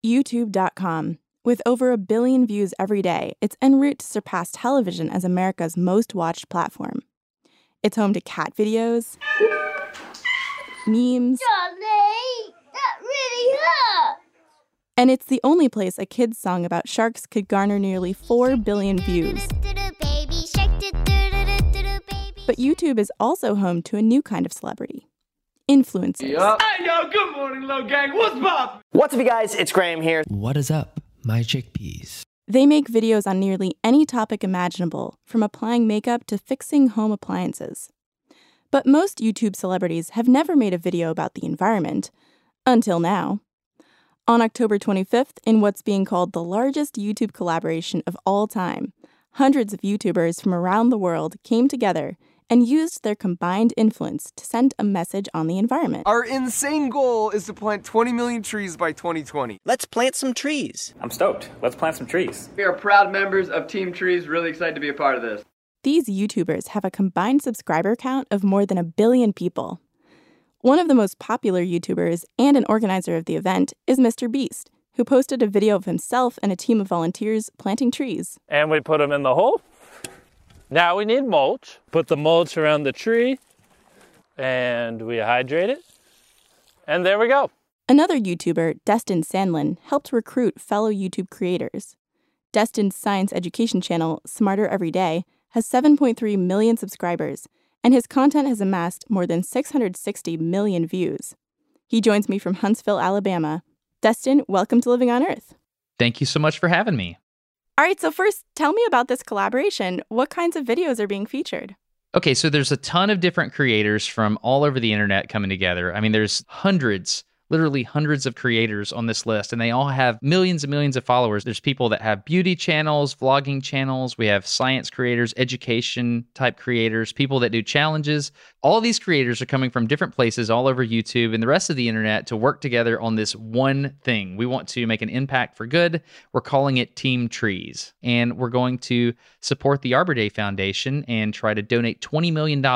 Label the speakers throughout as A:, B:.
A: YouTube.com. With over 1 billion views every day, it's en route to surpass television as America's most watched platform. It's home to cat videos, memes,
B: Johnny, that really hurt!
A: and it's the only place a kid's song about sharks could garner nearly 4 billion views. But YouTube is also home to a new kind of celebrity. Influencers.
C: Yup. Hey, yo, good morning, Low Gang. What's up?
D: What's up, you guys? It's Graham here.
E: What is up, my chickpeas?
A: They make videos on nearly any topic imaginable, from applying makeup to fixing home appliances. But most YouTube celebrities have never made a video about the environment, until now. On October 25th, in what's being called the largest YouTube collaboration of all time, hundreds of YouTubers from around the world came together and used their combined influence to send a message on the environment.
F: Our insane goal is to plant 20 million trees by 2020.
D: Let's plant some trees.
G: I'm stoked. Let's plant some trees.
C: We are proud members of Team Trees, really excited to be a part of this.
A: These YouTubers have a combined subscriber count of more than 1 billion people. One of the most popular YouTubers and an organizer of the event is Mr. Beast, who posted a video of himself and a team of volunteers planting trees.
H: And we put them in the hole. Now we need mulch. Put the mulch around the tree, and we hydrate it. And there we go.
A: Another YouTuber, Destin Sandlin, helped recruit fellow YouTube creators. Destin's science education channel, Smarter Every Day, has 7.3 million subscribers, and his content has amassed more than 660 million views. He joins me from Huntsville, Alabama. Destin, welcome to Living on Earth.
I: Thank you so much for having me.
A: All right, so first, tell me about this collaboration. What kinds of videos are being featured?
I: Okay, so there's a ton of different creators from all over the internet coming together. I mean, there's literally hundreds of creators on this list, and they all have millions and millions of followers. There's people that have beauty channels, vlogging channels. We have science creators, education type creators, people that do challenges. All these creators are coming from different places all over YouTube and the rest of the internet to work together on this one thing. We want to make an impact for good. We're calling it Team Trees, and we're going to support the Arbor Day Foundation and try to donate $20 million.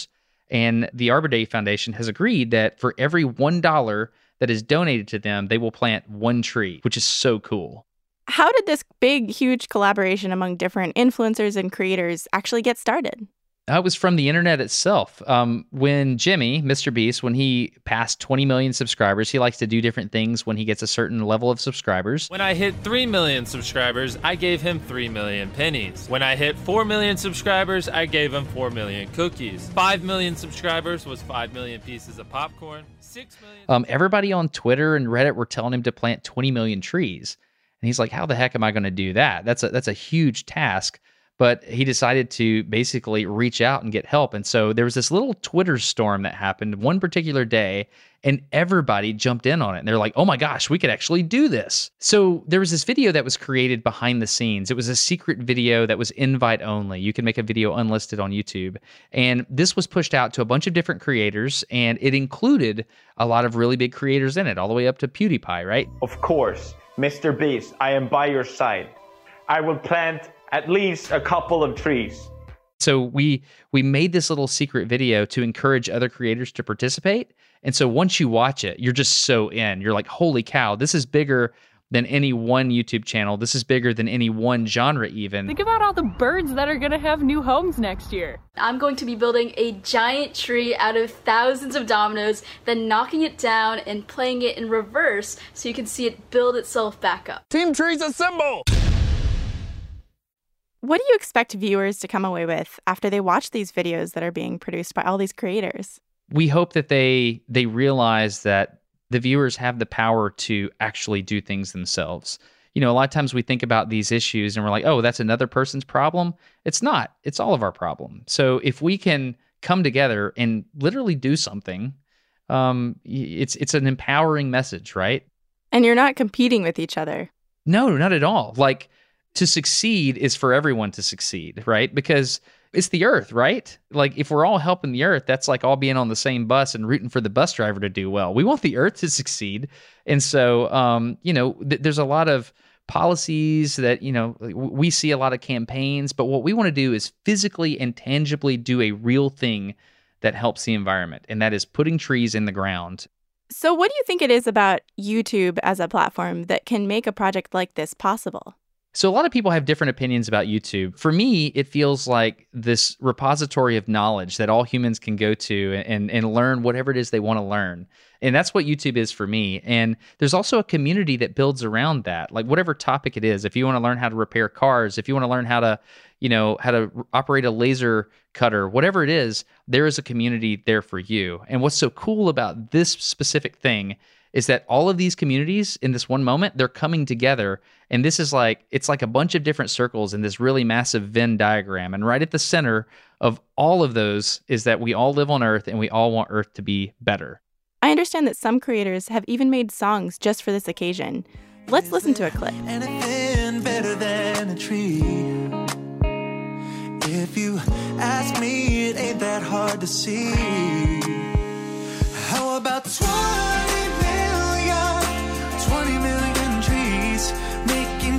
I: And the Arbor Day Foundation has agreed that for every $1 that is donated to them, they will plant 1 tree, which is so cool.
A: How did this big, huge collaboration among different influencers and creators actually get started?
I: It was from the internet itself. When Jimmy, Mr. Beast, when he passed 20 million subscribers, he likes to do different things when he gets a certain level of subscribers.
H: When I hit 3 million subscribers, I gave him 3 million pennies. When I hit 4 million subscribers, I gave him 4 million cookies. 5 million subscribers was 5 million pieces of popcorn. 6 million...
I: Everybody on Twitter and Reddit were telling him to plant 20 million trees. And he's like, how the heck am I going to do that? That's a huge task. But he decided to basically reach out and get help. And so there was this little Twitter storm that happened one particular day, and everybody jumped in on it. And they're like, oh my gosh, we could actually do this. So there was this video that was created behind the scenes. It was a secret video that was invite only. You can make a video unlisted on YouTube. And this was pushed out to a bunch of different creators, and it included a lot of really big creators in it, all the way up to PewDiePie, right?
G: Of course, Mr. Beast, I am by your side. I will plant at least a couple of trees.
I: So we made this little secret video to encourage other creators to participate. And so once you watch it, you're just so in. You're like, holy cow, this is bigger than any one YouTube channel. This is bigger than any one genre even.
J: Think about all the birds that are gonna have new homes next year.
K: I'm going to be building a giant tree out of thousands of dominoes, then knocking it down and playing it in reverse so you can see it build itself back up.
F: Team Trees assemble!
A: What do you expect viewers to come away with after they watch these videos that are being produced by all these creators?
I: We hope that they realize that the viewers have the power to actually do things themselves. You know, a lot of times we think about these issues and we're like, oh, that's another person's problem. It's not. It's all of our problem. So if we can come together and literally do something, it's an empowering message, right?
A: And you're not competing with each other.
I: No, not at all. Like, to succeed is for everyone to succeed, right? Because it's the earth, right? Like, if we're all helping the earth, that's like all being on the same bus and rooting for the bus driver to do well. We want the earth to succeed. And so, there's a lot of policies that, we see a lot of campaigns, but what we want to do is physically and tangibly do a real thing that helps the environment. And that is putting trees in the ground.
A: So what do you think it is about YouTube as a platform that can make a project like this possible?
I: So a lot of people have different opinions about YouTube. For me, it feels like this repository of knowledge that all humans can go to and learn whatever it is they want to learn. And that's what YouTube is for me. And there's also a community that builds around that. Like whatever topic it is, if you want to learn how to repair cars, if you want to learn how to operate a laser cutter, whatever it is, there is a community there for you. And what's so cool about this specific thing is that all of these communities in this one moment, they're coming together. And this is it's like a bunch of different circles in this really massive Venn diagram. And right at the center of all of those is that we all live on Earth and we all want Earth to be better.
A: I understand that some creators have even made songs just for this occasion. Let's listen to a clip.
L: Anything better than a tree? If you ask me, it ain't that hard to see. How about 20 million trees, making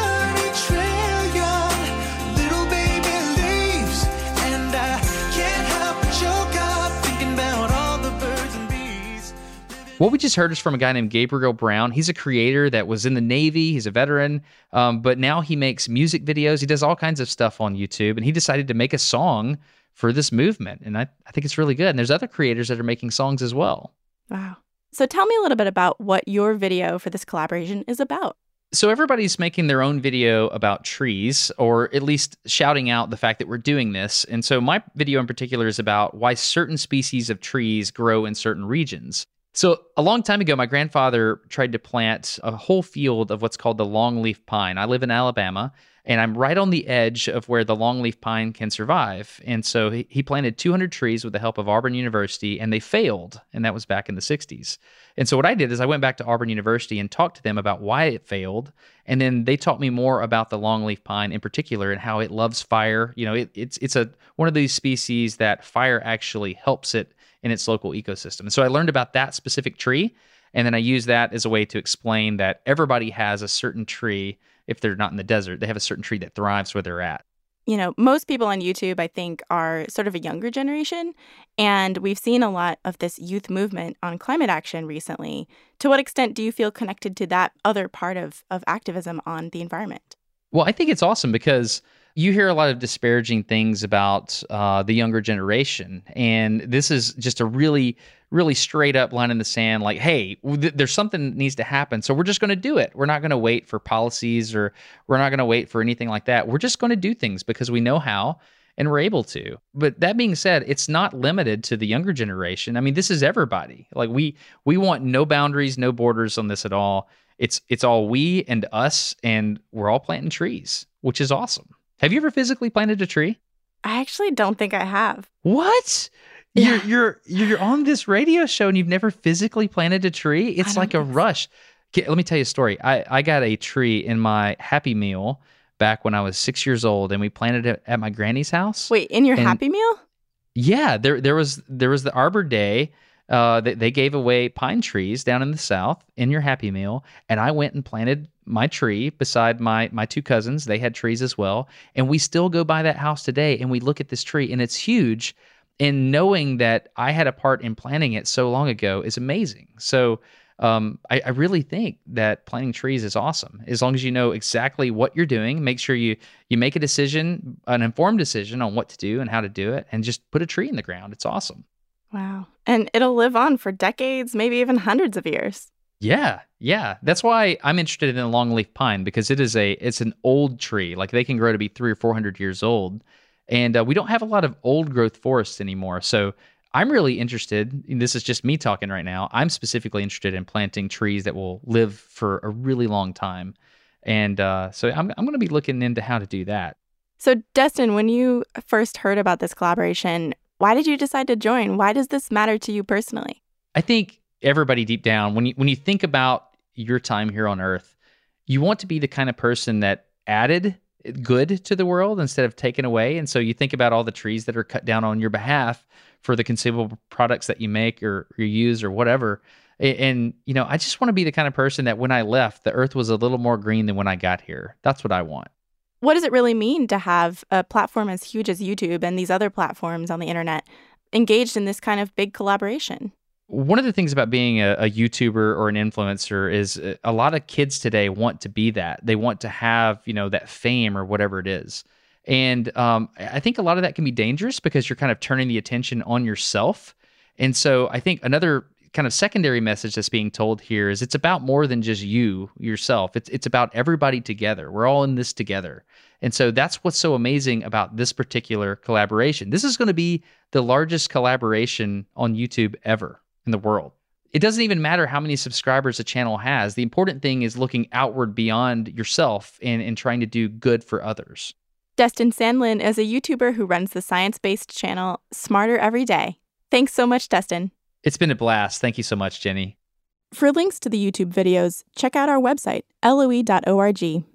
L: 20 trillion little baby leaves? And I can't help but choke up thinking about all the birds and bees.
I: What we just heard is from a guy named Gabriel Brown. He's a creator that was in the Navy. He's a veteran, but now he makes music videos. He does all kinds of stuff on YouTube, and he decided to make a song for this movement. And I think it's really good. And there's other creators that are making songs as well.
A: Wow. So tell me a little bit about what your video for this collaboration is about.
I: So everybody's making their own video about trees, or at least shouting out the fact that we're doing this. And so my video in particular is about why certain species of trees grow in certain regions. So a long time ago, my grandfather tried to plant a whole field of what's called the longleaf pine. I live in Alabama, and I'm right on the edge of where the longleaf pine can survive. And so he planted 200 trees with the help of Auburn University, and they failed. And that was back in the 60s. And so what I did is I went back to Auburn University and talked to them about why it failed. And then they taught me more about the longleaf pine in particular and how it loves fire. You know, it's one of these species that fire actually helps it in its local ecosystem. And so I learned about that specific tree. And then I use that as a way to explain that everybody has a certain tree. If they're not in the desert, they have a certain tree that thrives where they're at.
A: You know, most people on YouTube, I think, are sort of a younger generation. And we've seen a lot of this youth movement on climate action recently. To what extent do you feel connected to that other part of activism on the environment?
I: Well, I think it's awesome because you hear a lot of disparaging things about the younger generation. And this is just a really, really straight up line in the sand, like, hey, there's something that needs to happen. So we're just going to do it. We're not going to wait for policies, or we're not going to wait for anything like that. We're just going to do things because we know how and we're able to. But that being said, it's not limited to the younger generation. I mean, this is everybody. Like we want no boundaries, no borders on this at all. It's all we and us, and we're all planting trees, which is awesome. Have you ever physically planted a tree?
A: I actually don't think I have.
I: What? Yeah. You're on this radio show and you've never physically planted a tree? It's like a rush. Okay, let me tell you a story. I got a tree in my Happy Meal back when I was 6 years old, and we planted it at my granny's house.
A: Wait, in your Happy Meal?
I: Yeah, there was the Arbor Day. They gave away pine trees down in the South in your Happy Meal, and I went and planted my tree beside my two cousins. They had trees as well, and we still go by that house today, and we look at this tree, and it's huge. And knowing that I had a part in planting it so long ago is amazing. So I really think that planting trees is awesome. As long as you know exactly what you're doing, make sure you make a decision, an informed decision on what to do and how to do it, and just put a tree in the ground. It's awesome.
A: Wow. And it'll live on for decades, maybe even hundreds of years.
I: Yeah. That's why I'm interested in the longleaf pine, because it's an old tree. Like they can grow to be 300 or 400 years old. And we don't have a lot of old growth forests anymore. So I'm really interested, and this is just me talking right now, I'm specifically interested in planting trees that will live for a really long time. And so I'm going to be looking into how to do that.
A: So Destin, when you first heard about this collaboration, why did you decide to join? Why does this matter to you personally?
I: I think everybody deep down, when you think about your time here on Earth, you want to be the kind of person that added good to the world instead of taken away. And so you think about all the trees that are cut down on your behalf for the consumable products that you make or you use or whatever. And, you know, I just want to be the kind of person that when I left, the Earth was a little more green than when I got here. That's what I want.
A: What does it really mean to have a platform as huge as YouTube and these other platforms on the internet engaged in this kind of big collaboration?
I: One of the things about being a YouTuber or an influencer is a lot of kids today want to be that. They want to have, that fame or whatever it is. And I think a lot of that can be dangerous because you're kind of turning the attention on yourself. And so I think another kind of secondary message that's being told here is it's about more than just yourself. It's about everybody together. We're all in this together. And so that's what's so amazing about this particular collaboration. This is going to be the largest collaboration on YouTube ever in the world. It doesn't even matter how many subscribers a channel has. The important thing is looking outward beyond yourself and trying to do good for others.
A: Destin Sandlin is a YouTuber who runs the science-based channel Smarter Every Day. Thanks so much, Destin.
I: It's been a blast. Thank you so much, Jenny.
A: For links to the YouTube videos, check out our website, loe.org.